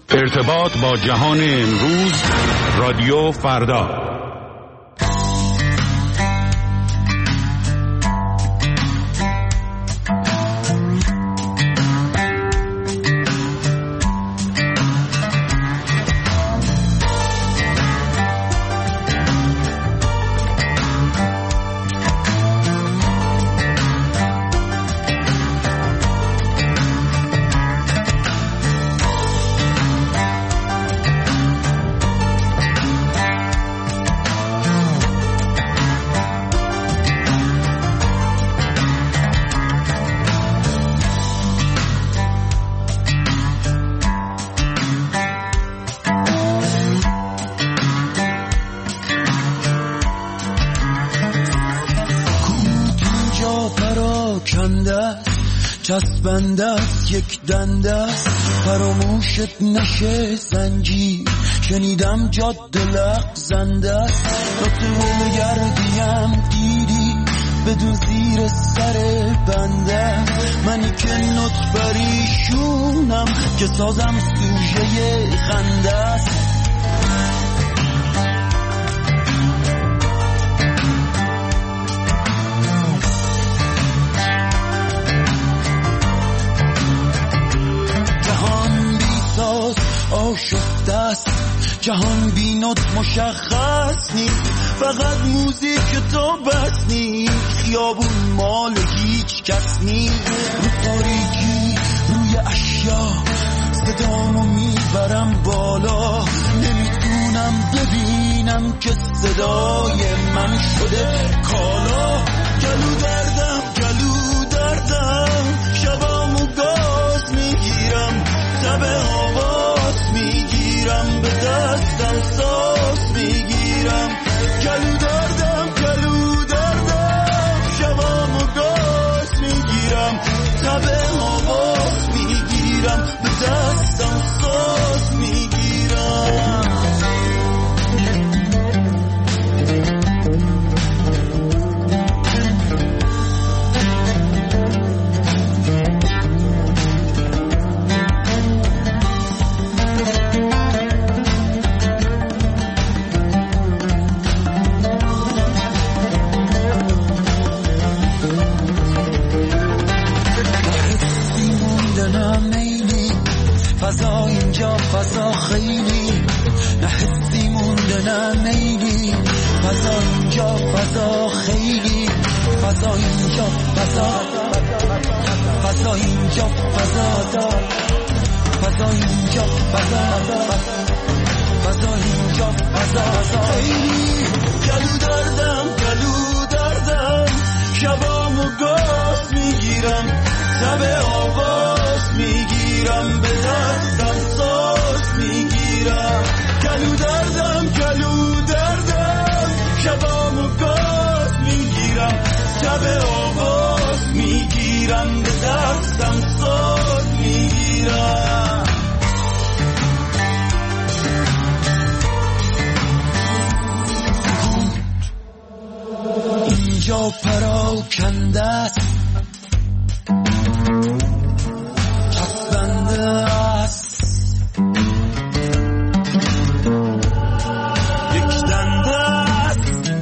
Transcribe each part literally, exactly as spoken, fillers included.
ارتباط با جهان امروز، رادیو فردا. چسبنده است یک دنده است، فراموشت نشه زنجیر. شنیدم جاده لغزنده است، نطفه گردیم دیدی بدون زیر سر بنده. منی که نطفه ریشونم که سازم سوژه خنده است. آشفته است جهان بینات مشخص نیست، فقط موزیک تو بس نیست. خیابون مال هیچ کس نیست، رو تاریکی روی اشیا صدامو میبرم بالا. نمیتونم ببینم که صدای من شده کالا. گلو دردم گلو دردم، شبامو گاز میگیرم، تب آواز میگیرم، به دستم ساز میگیرم. گلو دردم گلو دردم، شبامو گاز میگیرم، تب آواز میگیرم، به دستم ساز میگیرم. فضا اینجا فضا خیلی نه حسی مونده نه میلی. فضا اینجا فضا خیلی، فضا اینجا فضا، فضا اینجا فضا، فضا اینجا فضا، فضا اینجا فضا خیلی. گلو دردم گلو دردم، شبامو گاز میگیرم، تب آواز میگیرم، به دستم ساز میگیرم. گلو دردم گلو دردم، شبامو گاز میگیرم، تب آواز میگیرم، به دستم ساز میگیرم. اینجا پراکنده است، چسبنده است، یک دنده است،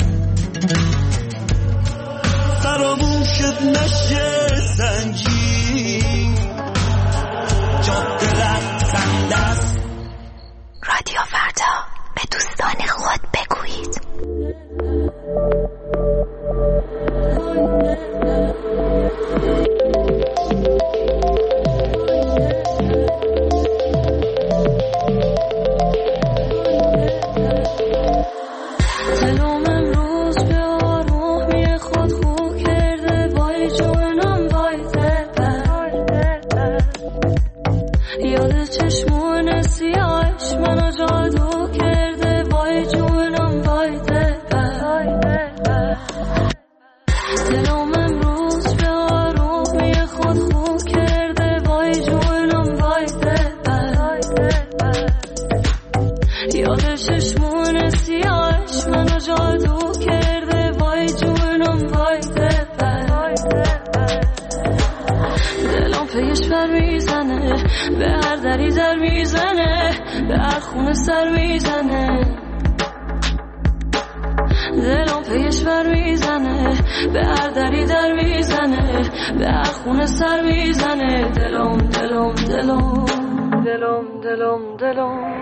فراموشت نشه زنجیر. جاده لغزنده است. رادیو فردا، به دوستان خود بگویید. پی کشور میزنه، به هر دری در میزنه، به خونه سر میزنه، دلم پیش بر میزنه، به هر دری در میزنه، به خونه سر میزنه، دلم دلم دلم دلم دلم دلم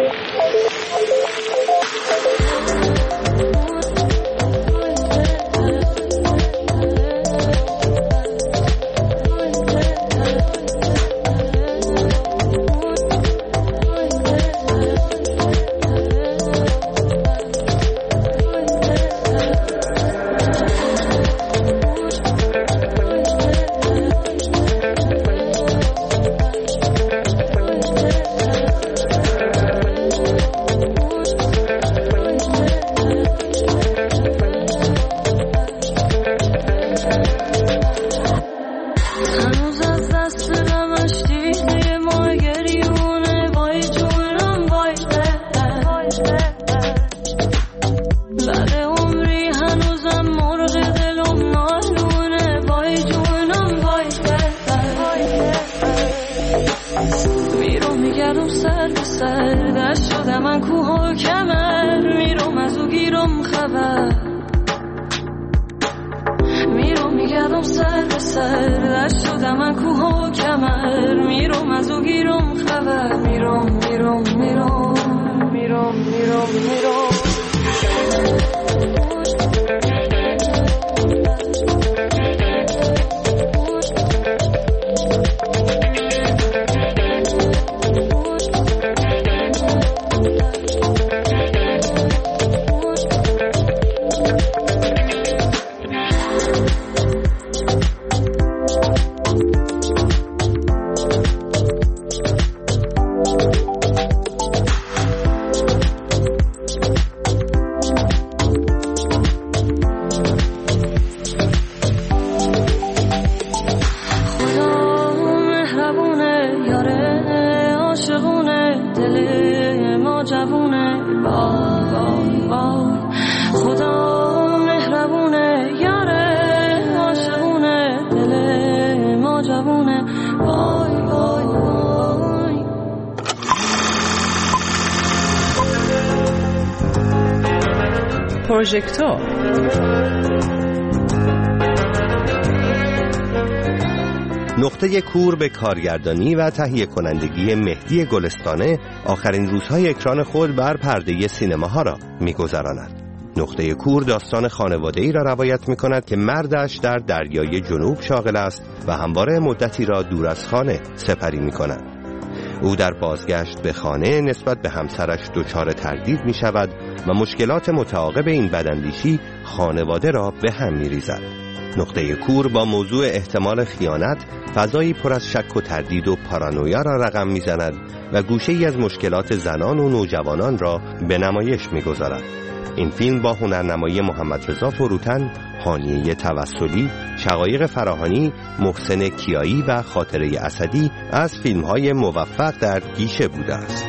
پروژکتور نقطه کور به کارگردانی و تهیه کنندگی مهدی گلستانه آخرین روزهای اکران خود بر پرده سینماها را می‌گذراند. نقطه کور داستان خانواده‌ای را روایت می‌کند که مردش در دریای جنوب شاغل است و همواره مدتی را دور از خانه سپری می‌کند. او در بازگشت به خانه نسبت به همسرش دچار تردید می‌شود و مشکلات متعاقب این بداندیشی خانواده را به هم می‌ریزد. نقطه کور با موضوع احتمال خیانت فضایی پر از شک و تردید و پارانویا را رقم می‌زند و گوشه‌ای از مشکلات زنان و نوجوانان را به نمایش می‌گذارد. این فیلم با هنرنمایی محمد رضا فروتن، هانیه توسلی، شقایق فراهانی، محسن کیایی و خاطره اسدی از فیلم‌های موفق در گیشه بوده است.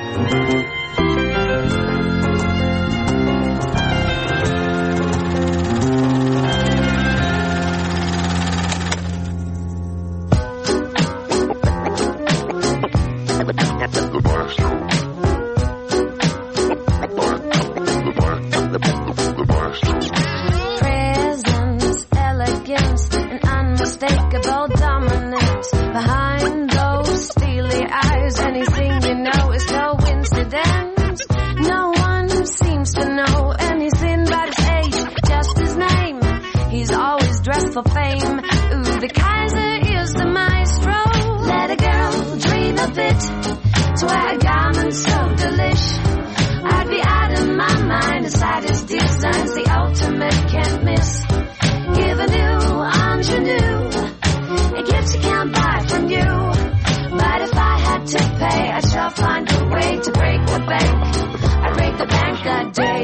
For fame, ooh, the Kaiser is the maestro. Let a girl dream a bit to wear a garment so delish. I'd be out of my mind. The slightest design's the ultimate can't miss. Give a new ingenue, a gift you can't buy from you. But if I had to pay, I'd sure find a way to break the bank. I'd break the bank that day.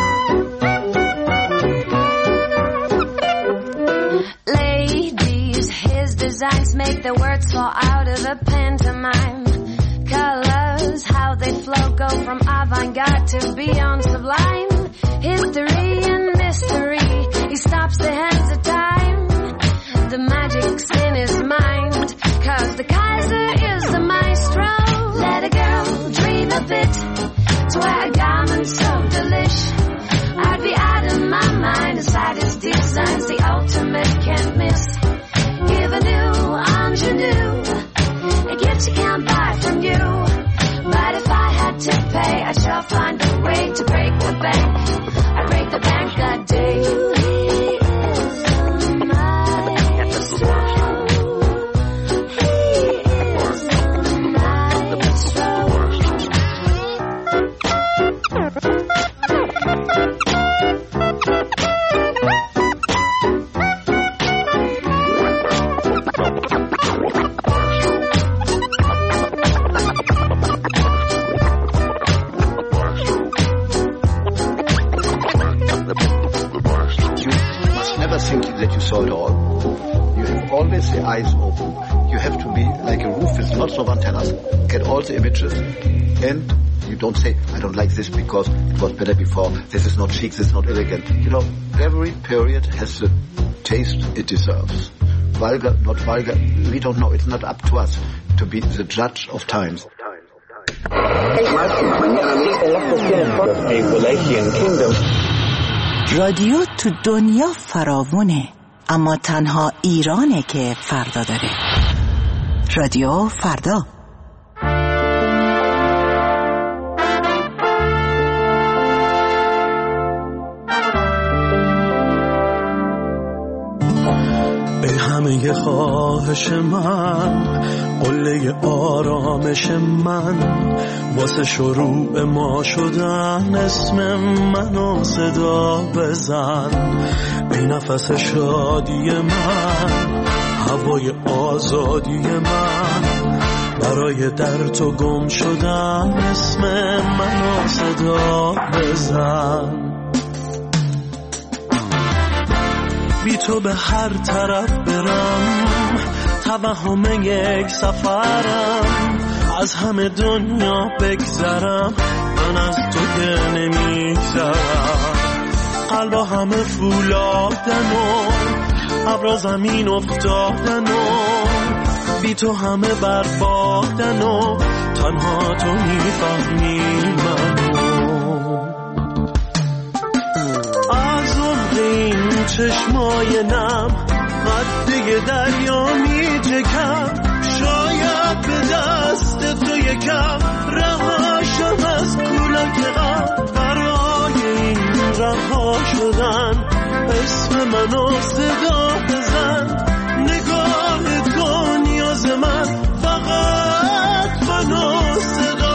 Designs make the words fall out of a pantomime. Colors, how they flow, go from avant-garde to beyond sublime. History and mystery, he stops the hands of time. The magic's in his mind, cause the Kaiser is the maestro. Let a girl dream a bit pay. I shall find a way to break the bank. I break the bank that day. The eyes open. You have to be like a roof with lots of antennas, get all the images, and you don't say, I don't like this because it was better before, this is not chic, this is not elegant. You know, every period has the taste it deserves. Vulgar, not vulgar, we don't know. It's not up to us to be the judge of times. رادیو تو دنیا فراوونه، اما تنها ایرانه که فردا داره. رادیو فردا. ای همه خواهش من، قله آرامش من، واسه شروع ما شدن اسم منو صدا بزن. ای نفس شادی من، هوای آزادی من، برای در تو گم شدن اسم منو صدا بزن. بی تو به هر طرف برم، توهم یک سفرم، از همه دنیا بگذرم، من از تو که نمیگذرم. قلبا همه فولادن و ابرا زمین افتادن و بی تو همه بربادن و تنها تو میفهمی منو. از عمق این چشمای نم قده دریا میچکم، شاید به دست تو یکم رهاشم از کولاک غم. برای این رها شدن اسم منو صدا بزن. نگاه کن نیاز من، فقط منو صدا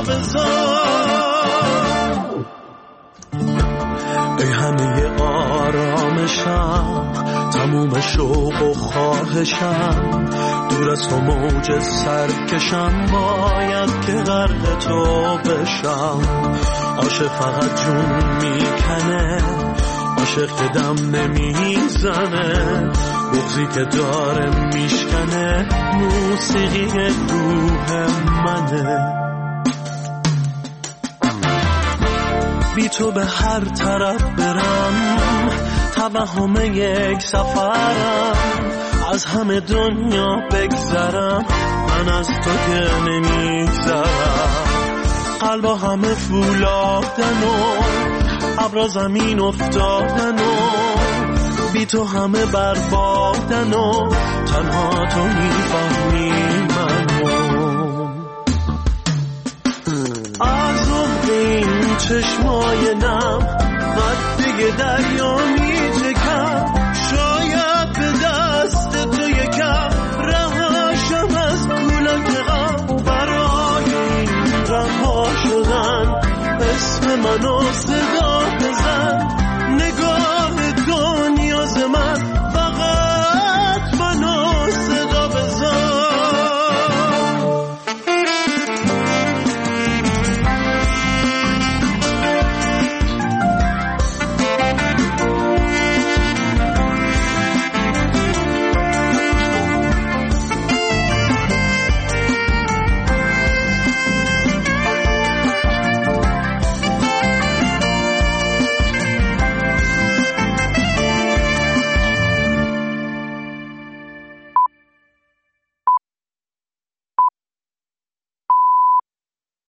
بزن. ای همه آرامشم، تموم شوق و خواهشم، دور از تو موج سرکشم، باید که غرق تو بشم. عاشق فقط جون میکنه، عاشق که دم نمیزنه، بغضی که داره میشکنه، موسیقی روح منه. بی تو به هر طرف برم، توهم یک سفرم، از همه دنیا بگذرم، من از تو که نمیگذرم. قلبا همه فولادن و ابرا زمین افتادن و بی تو همه بربادن و تنها تو میفهمی منو. از عمق این چشمای نم قده دریا میچکم، شاید به دست تو یکم رهاشم از کولاک غم. برای این رها شدن اسم منو